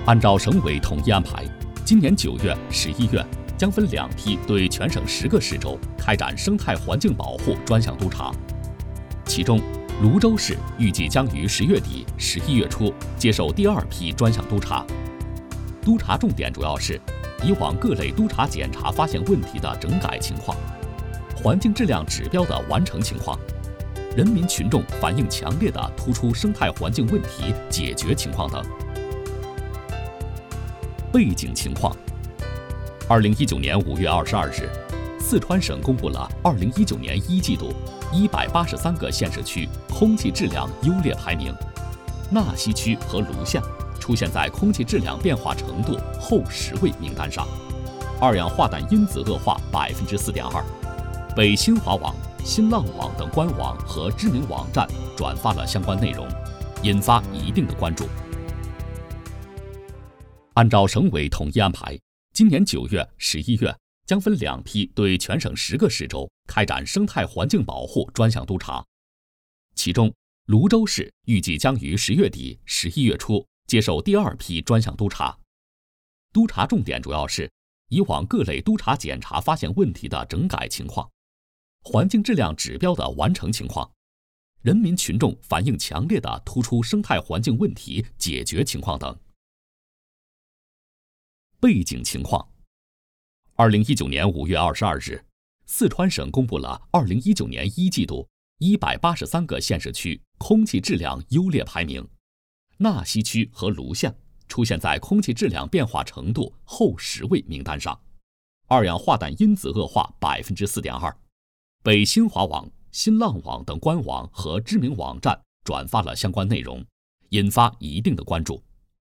按照省委统一安排，今年9月、11月将分2批对全省10个市州开展生态环境保护专项督查。其中，泸州市预计将于10月底、11月初接受第2批专项督查。督查重点主要是以往各类督查检查发现问题的整改情况、环境质量指标的完成情况、人民群众反映强烈的突出生态环境问题解决情况等。背景情况：2019年5月22日，四川省公布了2019年1季度183个县市区空气质量优劣排名，纳西区和泸县出现在空气质量变化程度后10位名单上，二氧化氮因子恶化4.2%，被新华网、新浪网等官网和知名网站转发了相关内容，引发一定的关注。按照省委统一安排，今年9月、11月将分2批对全省10个市州开展生态环境保护专项督查。其中，泸州市预计将于10月底、11月初接受第2批专项督查。督查重点主要是以往各类督查检查发现问题的整改情况、环境质量指标的完成情况、人民群众反映强烈的突出生态环境问题解决情况等。背景情况：2019年5月22日，四川省公布了2019年1季度183个县市区空气质量优劣排名，纳西区和泸县出现在空气质量变化程度后10位名单上，二氧化氮因子恶化4.2%，被新华网、新浪网等官网和知名网站转发了相关内容，引发一定的关注。